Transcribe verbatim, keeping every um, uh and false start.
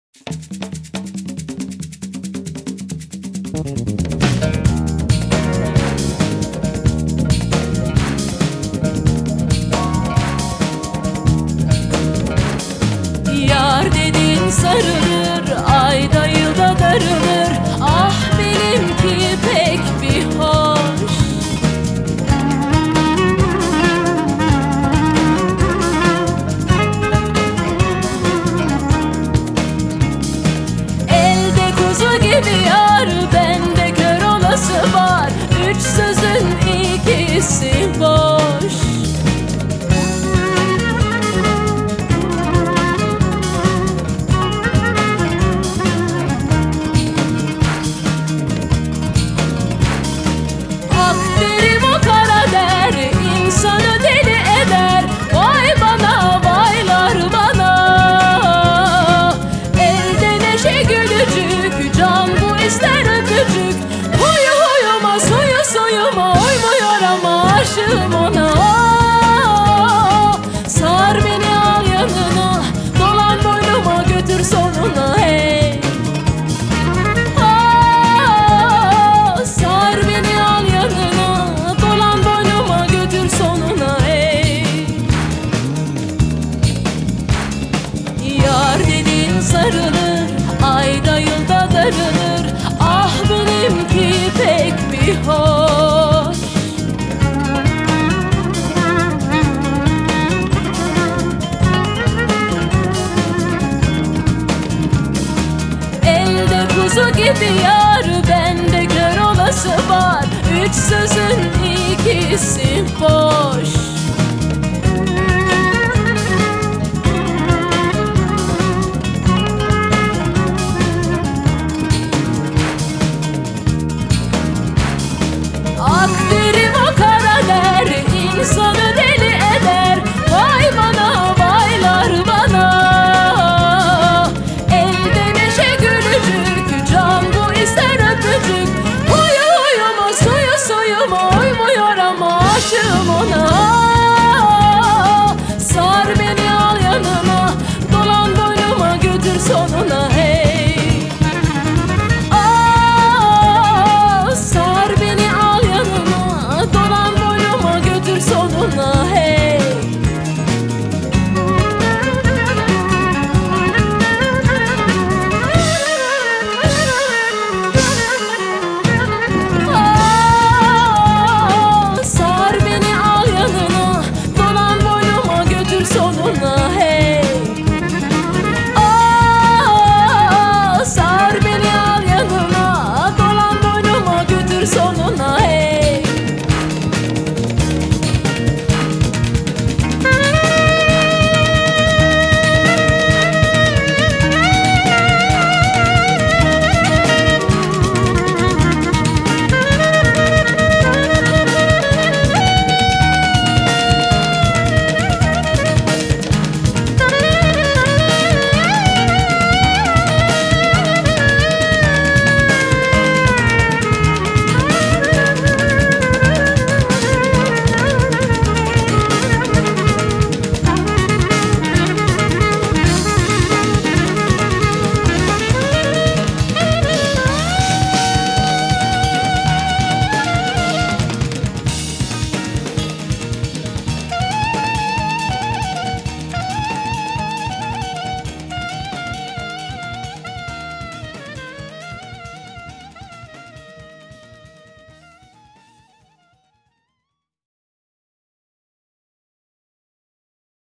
Yar dedin sarılır, ayda yılda darılır. Ah benimki pek bir hoş. Elde kuzu gibi yar, bende kör olası var. Üç sözün ikisi boş. Ak derim o kara der, insanı deli eder. Vay bana, vaylar bana. Elde neşe gülücük, can bu ister öpücük. Huyu huyuma, suyu suyuma, uymuyor ama aşığım ona. Sar beni al yanına, dolan boynuma götür sonuna hey. Aa, sar beni al yanına, dolan boynuma götür sonuna hey. Yar dedin sarılır, ayda yılda darılır. Ah benimki pek bir hoş. Elde kuzu gibi yar, bende kör olası var. Üç sözün ikisi boş. Ak derim o kara der, insanı deli eder. Vay bana, vaylar bana. Elde neşe gülücük, can bu ister öpücük. Huyu huyuma, suyu suyuma, uymuyor ama aşığım ona. Sar beni al yanına, dolan boynuma götür sonuna